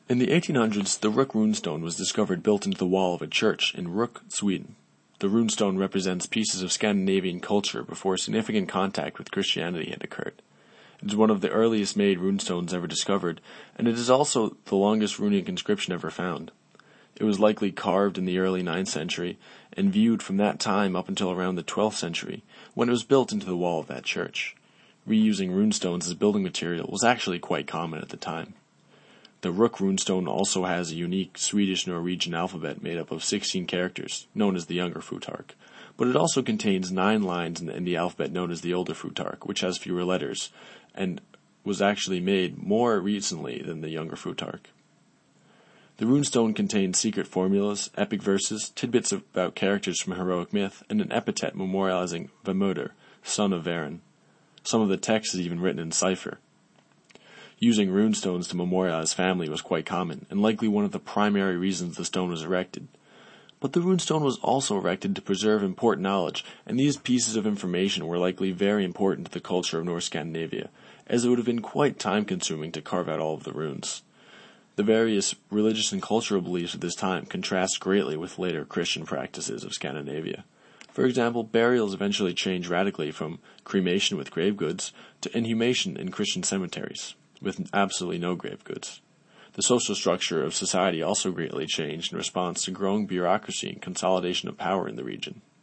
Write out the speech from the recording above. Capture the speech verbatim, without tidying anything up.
In the eighteen hundreds, the Rook runestone was discovered built into the wall of a church in Rook, Sweden. The runestone represents pieces of Scandinavian culture before significant contact with Christianity had occurred. It is one of the earliest made runestones ever discovered, and it is also the longest runic inscription ever found. It was likely carved in the early ninth century, and viewed from that time up until around the twelfth century, when it was built into the wall of that church. Reusing runestones as building material was actually quite common at the time. The Rook runestone also has a unique Swedish-Norwegian alphabet made up of sixteen characters, known as the Younger Futhark, but it also contains nine lines in the, in the alphabet known as the Older Futhark, which has fewer letters, and was actually made more recently than the Younger Futhark. The runestone contains secret formulas, epic verses, tidbits about characters from heroic myth, and an epithet memorializing Vermodr, son of Varin. Some of the text is even written in cipher. Using runestones to memorialize family was quite common, and likely one of the primary reasons the stone was erected. But the runestone was also erected to preserve important knowledge, and these pieces of information were likely very important to the culture of North Scandinavia, as it would have been quite time-consuming to carve out all of the runes. The various religious and cultural beliefs of this time contrast greatly with later Christian practices of Scandinavia. For example, burials eventually changed radically from cremation with grave goods to inhumation in Christian cemeteries, with absolutely no grave goods. The social structure of society also greatly changed in response to growing bureaucracy and consolidation of power in the region.